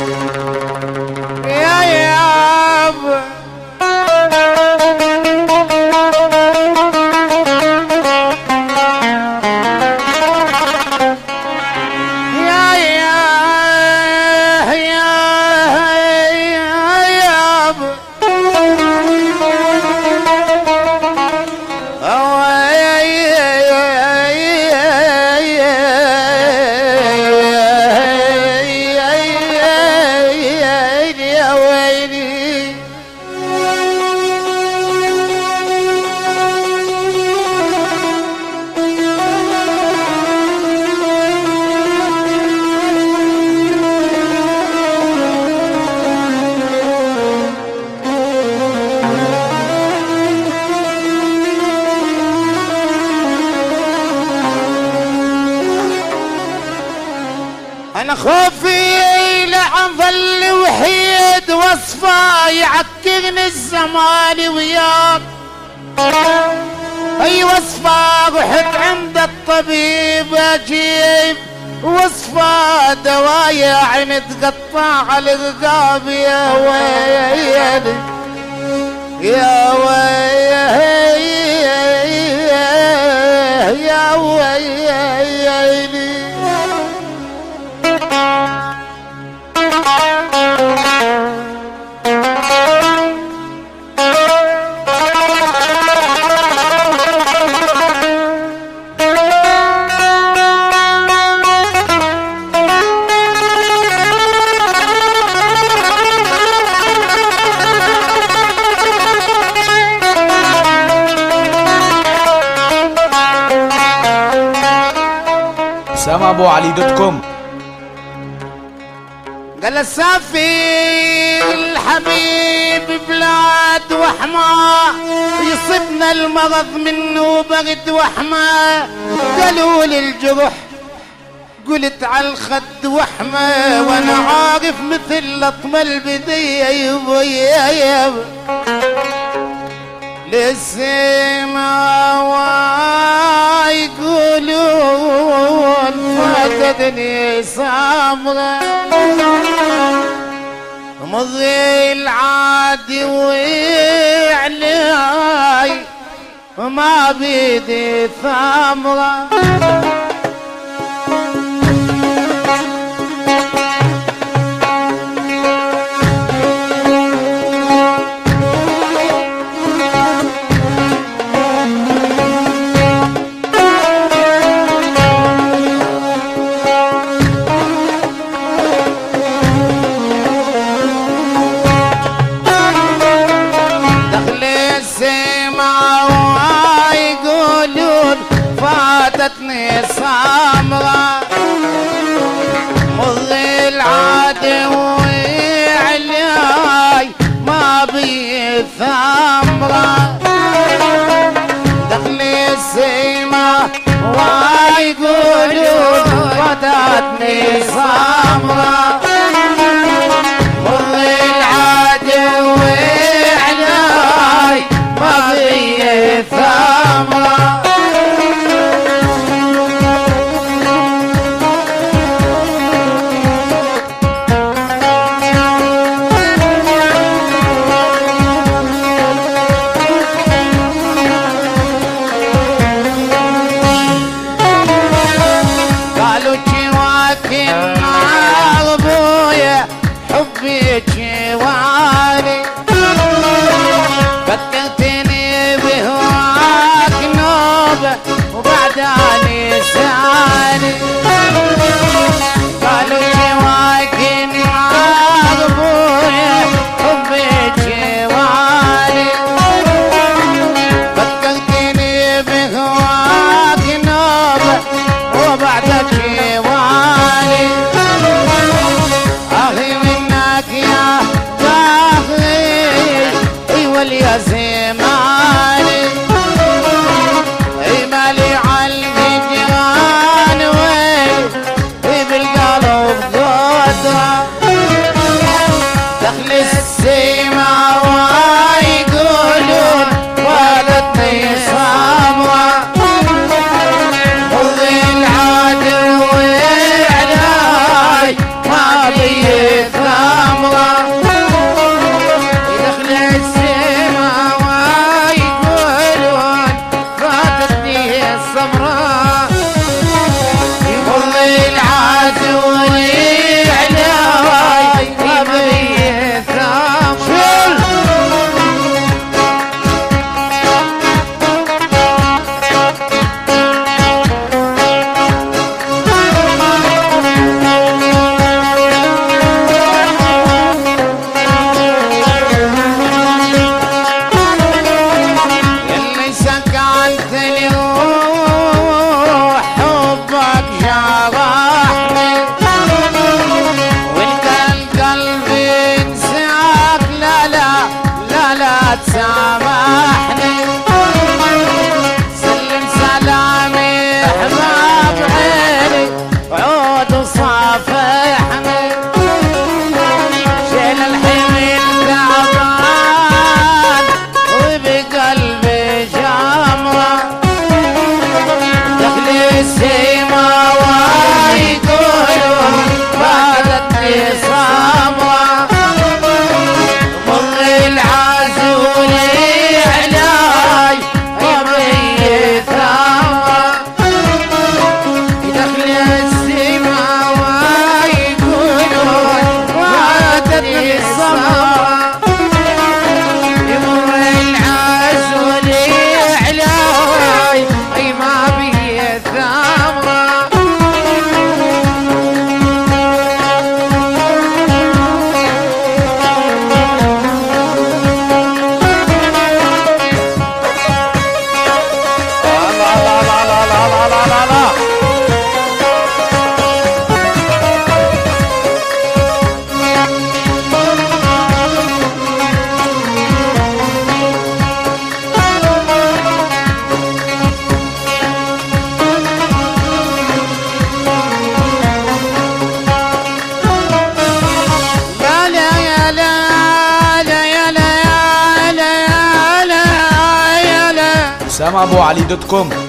يا يابا أنا خوفي لأظل وحيد وصفا يعكرني الزمان وياك. أي وصفا رحت عند الطبيب أجيب وصفا دوايا عين تقطع على الرقاب. يا ويلي يا ويلي يا ويلي SamAbuAli.com. قال السافي الحبيب بلاد وحما يصيبنا المرض منه برد وحما. قالوا لي الجرح قلت على الخد وحما وانا عارف مثل لطمة البدية يبا للسما ويقولون فاتتني سامرة مضي العادي وعلي وما بيدي ثامرة. فاتتني سامرة مضي العدو علي ما بي ثامرة. دخلي السيمة ويقولون فاتتني سامرة مضي العدو علي ما بي ثامرة. قالوا جواك النار اسامه ابو علي .com.